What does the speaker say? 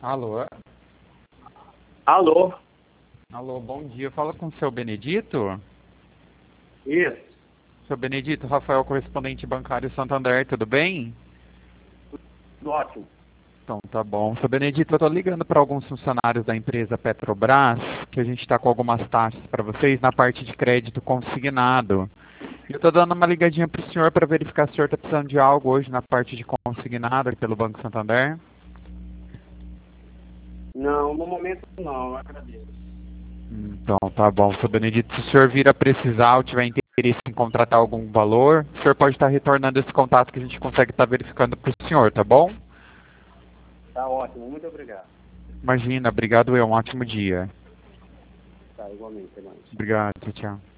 Alô? Alô? Alô, bom dia. Fala com o seu Benedito? Isso. Seu Benedito, Rafael, correspondente bancário Santander, tudo bem? Tudo ótimo. Então tá bom. Seu Benedito, eu tô ligando para alguns funcionários da empresa Petrobras, que a gente está com algumas taxas para vocês na parte de crédito consignado. Eu tô dando uma ligadinha pro senhor para verificar se o senhor tá precisando de algo hoje na parte de consignado aqui pelo Banco Santander. Não, no momento não, eu agradeço. Então tá bom, seu Benedito. Se o senhor vir a precisar ou tiver interesse em contratar algum valor, o senhor pode estar retornando esse contato que a gente consegue estar verificando para o senhor, tá bom? Tá ótimo, muito obrigado. Imagina, obrigado eu, um ótimo dia. Tá, igualmente, é nóis. Obrigado, tchau, tchau.